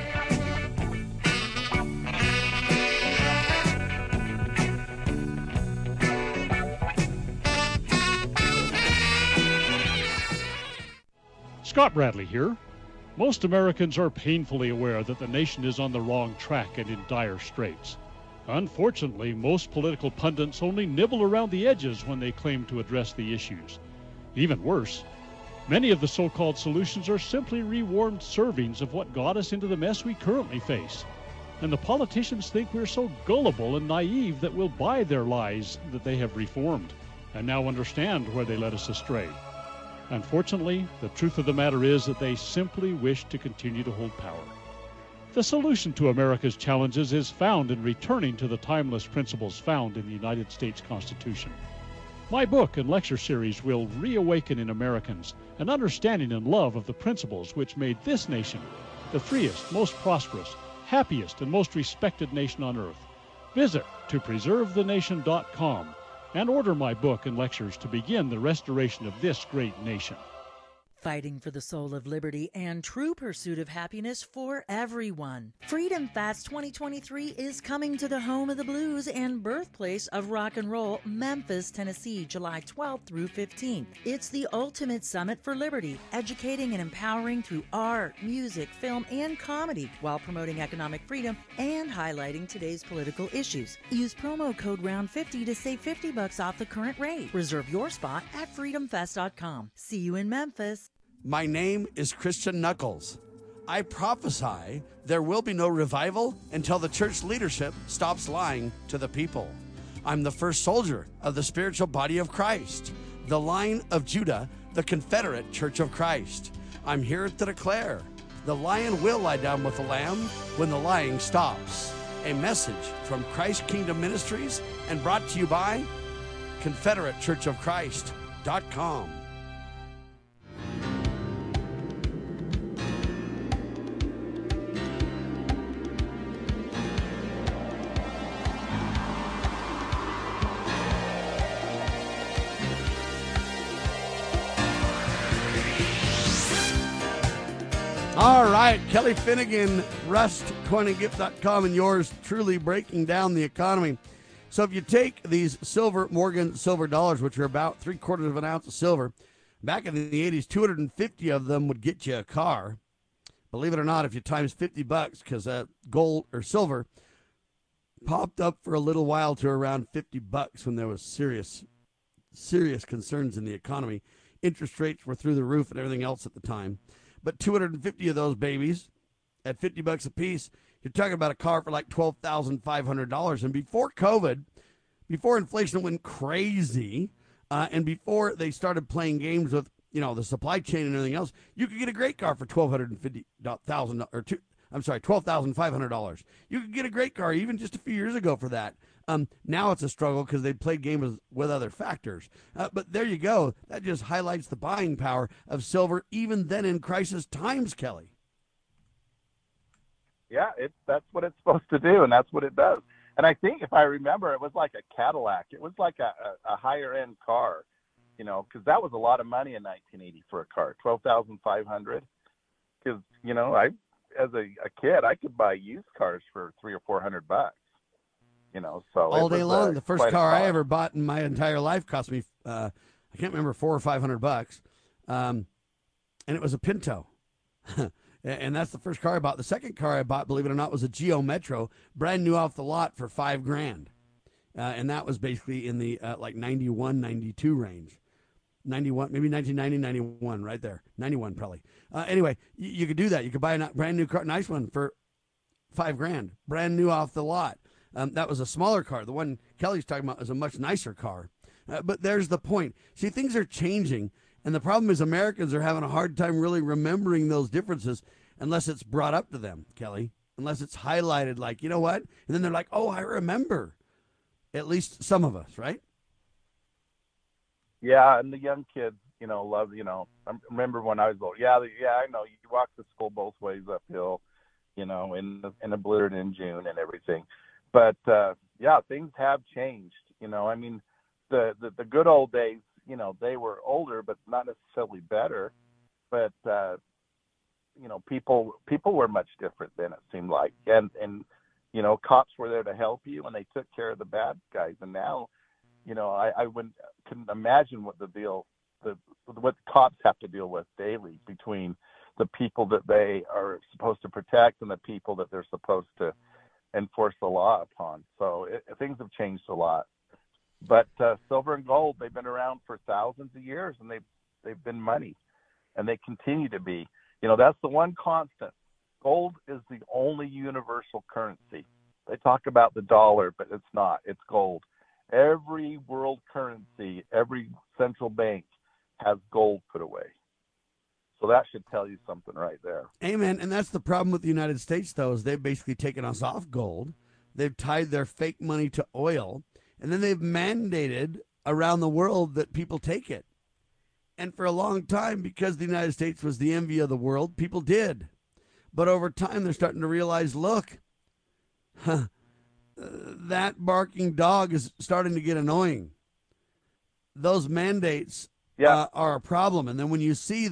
Scott Bradley here. Most Americans are painfully aware that the nation is on the wrong track and in dire straits. Unfortunately, most political pundits only nibble around the edges when they claim to address the issues. Even worse, many of the so-called solutions are simply rewarmed servings of what got us into the mess we currently face. And the politicians think we're so gullible and naive that we'll buy their lies that they have reformed and now understand where they led us astray. Unfortunately, the truth of the matter is that they simply wish to continue to hold power. The solution to America's challenges is found in returning to the timeless principles found in the United States Constitution. My book and lecture series will reawaken in Americans an understanding and love of the principles which made this nation the freest, most prosperous, happiest, and most respected nation on earth. Visit to preserve the nation dot com and order my book and lectures to begin the restoration of this great nation. fighting for the soul of liberty and true pursuit of happiness for everyone. Freedom Fest twenty twenty-three is coming to the home of the blues and birthplace of rock and roll, Memphis, Tennessee, July twelfth through fifteenth. It's the ultimate summit for liberty, educating and empowering through art, music, film, and comedy, while promoting economic freedom and highlighting today's political issues. Use promo code round fifty to save fifty bucks off the current rate. Reserve your spot at freedom fest dot com. See you in Memphis. My name is Christian Knuckles. I prophesy there will be no revival until the church leadership stops lying to the people. I'm the first soldier of the spiritual body of Christ, the Lion of Judah, the Confederate Church of Christ. I'm here to declare the lion will lie down with the lamb when the lying stops. A message from Christ Kingdom Ministries and brought to you by Confederate Church of Christ dot com. All right, Kelly Finnegan, Rust Coin and Gift dot com, and yours truly breaking down the economy. So if you take these silver Morgan silver dollars, which are about three quarters of an ounce of silver, back in the eighties, two hundred fifty of them would get you a car. Believe it or not, if you times fifty bucks, because uh, gold or silver popped up for a little while to around fifty bucks when there was serious, serious concerns in the economy. Interest rates were through the roof and everything else at the time. But two hundred fifty of those babies at fifty bucks a piece, you're talking about a car for like twelve thousand five hundred dollars. And before COVID, before inflation went crazy, uh, and before they started playing games with, you know, the supply chain and everything else, you could get a great car for twelve fifty thousand or two. I'm sorry, twelve thousand five hundred dollars. You could get a great car even just a few years ago for that. Um, now it's a struggle because they played games with, with other factors. Uh, but there you go. That just highlights the buying power of silver, even then in crisis times, Kelly. Yeah, it's that's what it's supposed to do, and that's what it does. And I think, if I remember, it was like a Cadillac. It was like a, a, a higher-end car, you know, because that was a lot of money in nineteen eighty for a car, twelve thousand five hundred dollars. Because, you know, I, as a, a kid, I could buy used cars for three or four hundred bucks. You know, so all day was, long. Uh, the first car I ever bought in my entire life cost me, uh, I can't remember, four or five hundred bucks, um, and it was a Pinto, and that's the first car I bought. The second car I bought, believe it or not, was a Geo Metro, brand new off the lot for five grand, uh, and that was basically in the uh, like ninety-one, ninety-two range, ninety-one, maybe nineteen ninety, ninety-one, right there, ninety-one probably. Uh, anyway, you, you could do that. You could buy a brand new car, nice one for five grand, brand new off the lot. Um, that was a smaller car. The one Kelly's talking about is a much nicer car. Uh, but there's the point. See, things are changing, and the problem is Americans are having a hard time really remembering those differences unless it's brought up to them, Kelly, unless it's highlighted like, you know what? And then they're like, oh, I remember. At least some of us, right? Yeah, and the young kids, you know, love, you know, I remember when I was old. Yeah, yeah, I know. You walk to school both ways uphill, you know, in the, in a blizzard in June and everything. But, uh, yeah, things have changed. You know, I mean, the, the, the good old days, you know, they were older, but not necessarily better. But, uh, you know, people people were much different then, it seemed like. And, and, you know, cops were there to help you, and they took care of the bad guys. And now, you know, I, I wouldn't, couldn't imagine what the deal, the what cops have to deal with daily between the people that they are supposed to protect and the people that they're supposed to enforce the law upon. So it, things have changed a lot. But uh, silver and gold, they've been around for thousands of years, and they've they've been money, and they continue to be. You know, that's the one constant. Gold is the only universal currency. They talk about the dollar, but it's not. It's gold. Every world currency, every central bank has gold put away. So that should tell you something right there. Amen. And that's the problem with the United States, though, is they've basically taken us off gold. They've tied their fake money to oil, and then they've mandated around the world that people take it. And for a long time, because the United States was the envy of the world, people did. But over time, they're starting to realize, look, huh, that barking dog is starting to get annoying. Those mandates yeah. uh, are a problem. And then when you see that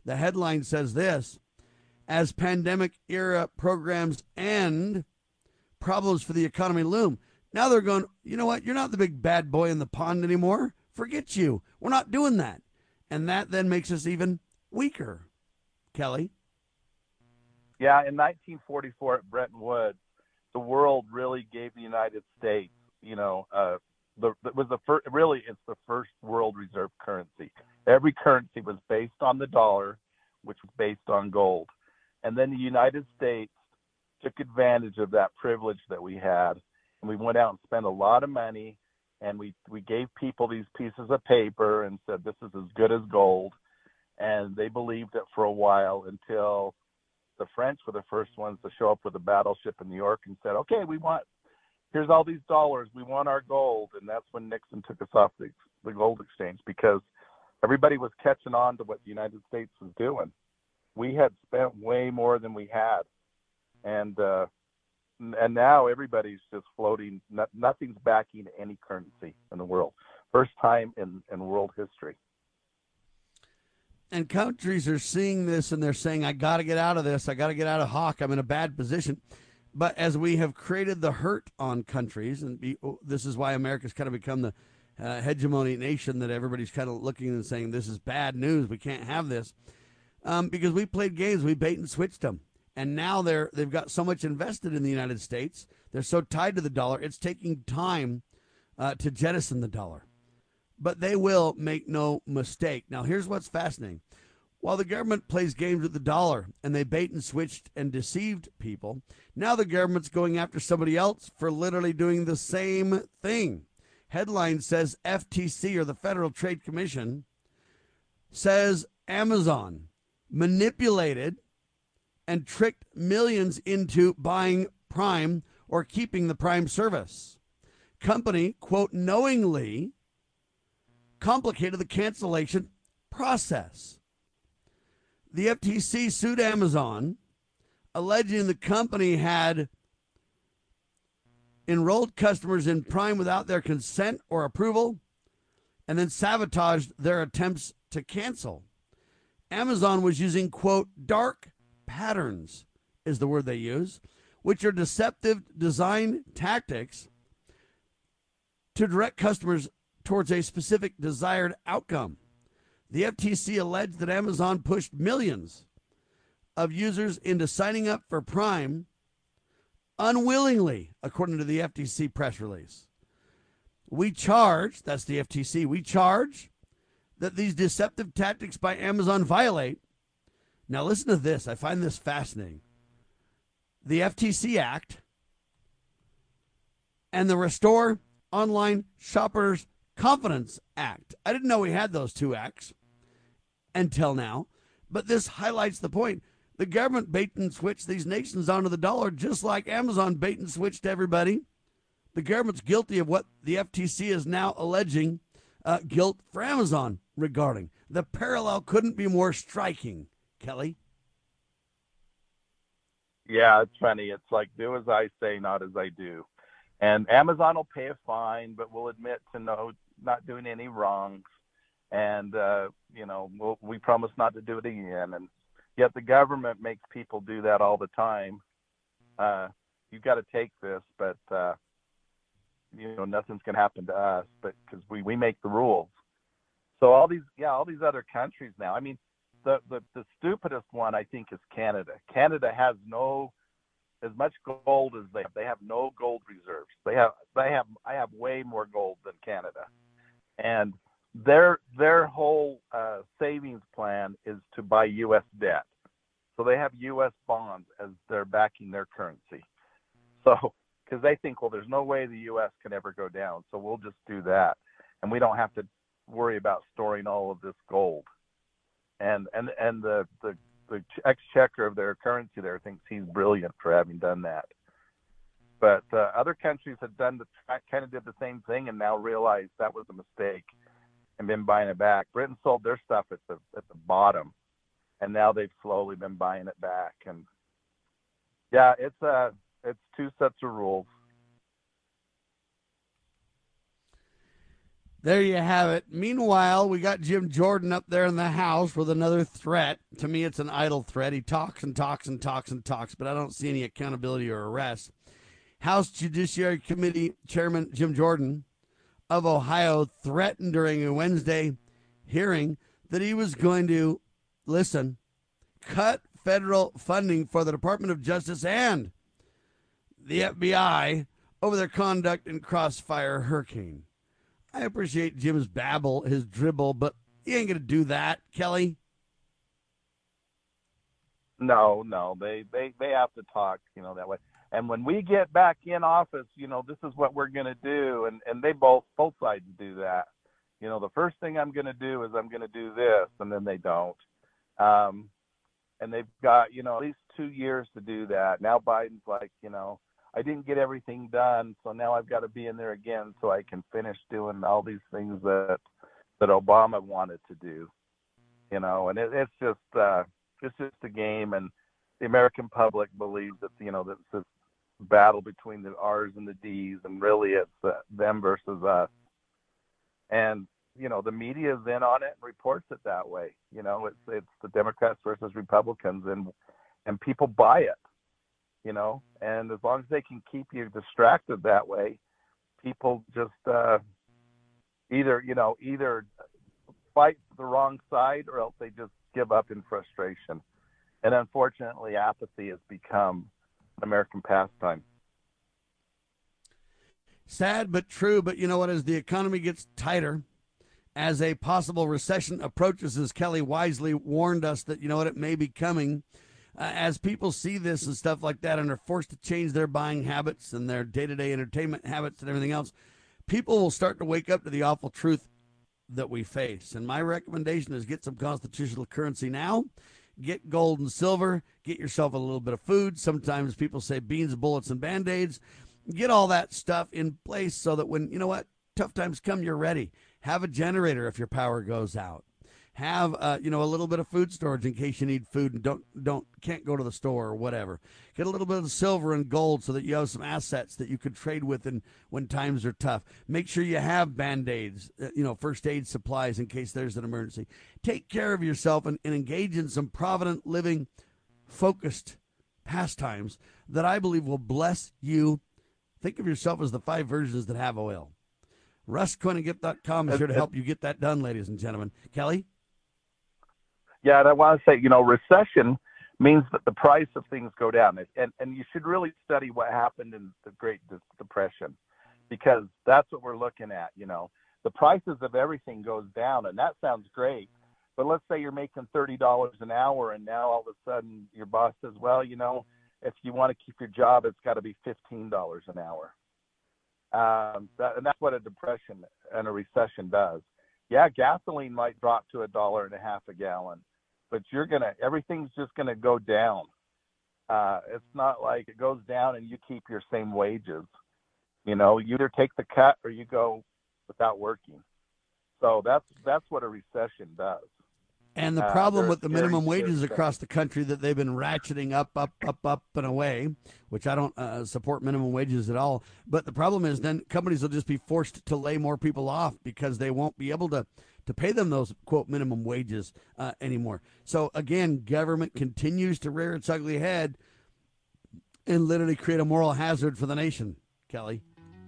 The headline says this: as pandemic era programs end, problems for the economy loom. Now they're going, you know what? You're not the big bad boy in the pond anymore. Forget you. We're not doing that. And that then makes us even weaker. Kelly? Yeah, in nineteen forty-four at Bretton Woods, the world really gave the United States, you know, uh, the it was the first. Really, it's the first world reserve currency. Every currency was based on the dollar, which was based on gold, and then the United States took advantage of that privilege that we had, and we went out and spent a lot of money, and we we gave people these pieces of paper and said this is as good as gold, and they believed it for a while until the French were the first ones to show up with a battleship in New York and said, okay, we want, here's all these dollars, we want our gold. And that's when Nixon took us off the, the gold exchange, because everybody was catching on to what the United States was doing. We had spent way more than we had. And uh, and now everybody's just floating, no, nothing's backing any currency in the world. First time in, in world history. And countries are seeing this and they're saying, I got to get out of this. I got to get out of Hawk. I'm in a bad position. But as we have created the hurt on countries, and be, oh, this is why America's kind of become the uh, hegemony nation that everybody's kind of looking and saying, this is bad news. We can't have this. Um, because we played games. We bait and switched them. And now they're, they've got so much invested in the United States. They're so tied to the dollar. It's taking time uh, to jettison the dollar. But they will, make no mistake. Now, here's what's fascinating. While the government plays games with the dollar and they bait and switched and deceived people, now the government's going after somebody else for literally doing the same thing. Headline says F T C, or the Federal Trade Commission, says Amazon manipulated and tricked millions into buying Prime or keeping the Prime service. Company, quote, knowingly complicated the cancellation process. The F T C sued Amazon, alleging the company had enrolled customers in Prime without their consent or approval, and then sabotaged their attempts to cancel. Amazon was using, quote, dark patterns, is the word they use, which are deceptive design tactics to direct customers towards a specific desired outcome. The F T C alleged that Amazon pushed millions of users into signing up for Prime unwillingly, according to the F T C press release. We charge, that's the F T C, we charge that these deceptive tactics by Amazon violate. Now listen to this. I find this fascinating. The F T C Act and the Restore Online Shoppers Confidence Act. I didn't know we had those two acts until now, but this highlights the point. The government bait and switched these nations onto the dollar, just like Amazon bait and switched everybody. The government's guilty of what the F T C is now alleging uh, guilt for Amazon regarding. The parallel couldn't be more striking, Kelly. Yeah, it's funny. It's like, do as I say, not as I do. And Amazon will pay a fine, but will admit to no, not doing any wrongs. And, uh, you know, we'll, we promise not to do it again. And yet the government makes people do that all the time. Uh, you've got to take this, but, uh, you know, nothing's going to happen to us, but because we, we make the rules. So all these, yeah, all these other countries now, I mean, the, the, the stupidest one, I think, is Canada. Canada has no, as much gold as they have. They have no gold reserves. They have, they have, I have way more gold than Canada. And their, their whole uh, savings plan is to buy U S debt. So they have U S bonds as they're backing their currency. So, because they think, well, there's no way the U S can ever go down. So we'll just do that. And we don't have to worry about storing all of this gold. And, and, and the, the, the exchequer of their currency there thinks he's brilliant for having done that. But uh, other countries have done the kind of did the same thing and now realize that was a mistake and been buying it back. Britain sold their stuff at the at the bottom, and now they've slowly been buying it back. And yeah, it's uh it's two sets of rules. There you have it. Meanwhile, we got Jim Jordan up there in the House with another threat. To me, it's an idle threat. He talks and talks and talks and talks, but I don't see any accountability or arrest. House Judiciary Committee Chairman Jim Jordan of Ohio threatened during a Wednesday hearing that he was going to, listen, cut federal funding for the Department of Justice and the F B I over their conduct in Crossfire Hurricane. I appreciate Jim's babble, his dribble, but he ain't going to do that, Kelly. No, no, they, they, they have to talk, you know, that way. And when we get back in office, you know, this is what we're going to do. And, and they both, both sides do that. You know, the first thing I'm going to do is I'm going to do this, and then they don't. Um, and they've got, you know, at least two years to do that. Now Biden's like, you know, I didn't get everything done, so now I've got to be in there again so I can finish doing all these things that that Obama wanted to do, you know. And it, it's just uh, it's just a game, and the American public believes that, you know, that it's this battle between the R's and the D's, and really it's uh, them versus us. And you know, the media is in on it and reports it that way. You know, it's it's the Democrats versus Republicans, and and people buy it. You know, and as long as they can keep you distracted that way, people just uh, either, you know, either fight the wrong side or else they just give up in frustration. And unfortunately, apathy has become an American pastime. Sad but true, but you know what? As the economy gets tighter, as a possible recession approaches, as Kelly wisely warned us that, you know what, it may be coming, Uh, as people see this and stuff like that and are forced to change their buying habits and their day-to-day entertainment habits and everything else, people will start to wake up to the awful truth that we face. And my recommendation is get some constitutional currency now, get gold and silver, get yourself a little bit of food. Sometimes people say beans, bullets, and Band-Aids. Get all that stuff in place so that when, you know what, tough times come, you're ready. Have a generator if your power goes out. Have uh, you know, a little bit of food storage in case you need food and don't don't can't go to the store or whatever. Get a little bit of silver and gold so that you have some assets that you could trade with and when times are tough. Make sure you have Band-Aids, uh, you know, first aid supplies in case there's an emergency. Take care of yourself and, and engage in some provident living, focused pastimes that I believe will bless you. Think of yourself as the five virgins that have oil. Russ Coin and Gift dot com is here to help you get that done, ladies and gentlemen. Kelly? Yeah, and I want to say, you know, recession means that the price of things go down. And, and you should really study what happened in the Great Depression, because that's what we're looking at. You know, the prices of everything goes down, and that sounds great. But let's say you're making thirty dollars an hour, and now all of a sudden your boss says, well, you know, if you want to keep your job, it's got to be fifteen dollars an hour. Um, that, and that's what a depression and a recession does. Yeah, gasoline might drop to a dollar and a half a gallon, but you're gonna everything's just gonna go down. Uh, it's not like it goes down and you keep your same wages. You know, you either take the cut or you go without working. So that's that's what a recession does. And the problem uh, with the minimum wages across the country that they've been ratcheting up, up, up, up and away, which I don't uh, support minimum wages at all. But the problem is then companies will just be forced to lay more people off because they won't be able to, to pay them those, quote, minimum wages uh, anymore. So, again, government continues to rear its ugly head and literally create a moral hazard for the nation, Kelly.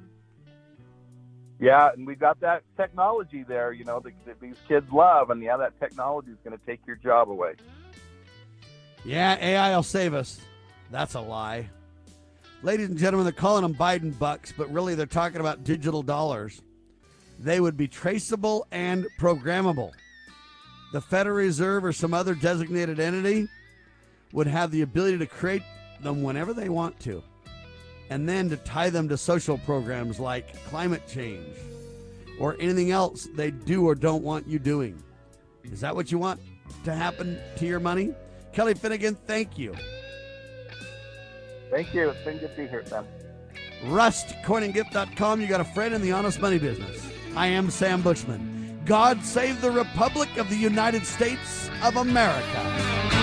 Yeah, and we've got that technology there, you know, that, that these kids love, and yeah, that technology is going to take your job away. Yeah, A I will save us. That's a lie. Ladies and gentlemen, they're calling them Biden bucks, but really they're talking about digital dollars. They would be traceable and programmable. The Federal Reserve or some other designated entity would have the ability to create them whenever they want to, and then to tie them to social programs like climate change or anything else they do or don't want you doing. Is that what you want to happen to your money? Kelly Finnegan, thank you. Thank you. It's been good to be here, Sam. Rust Coin and Gift dot com. You got a friend in the honest money business. I am Sam Bushman. God save the Republic of the United States of America.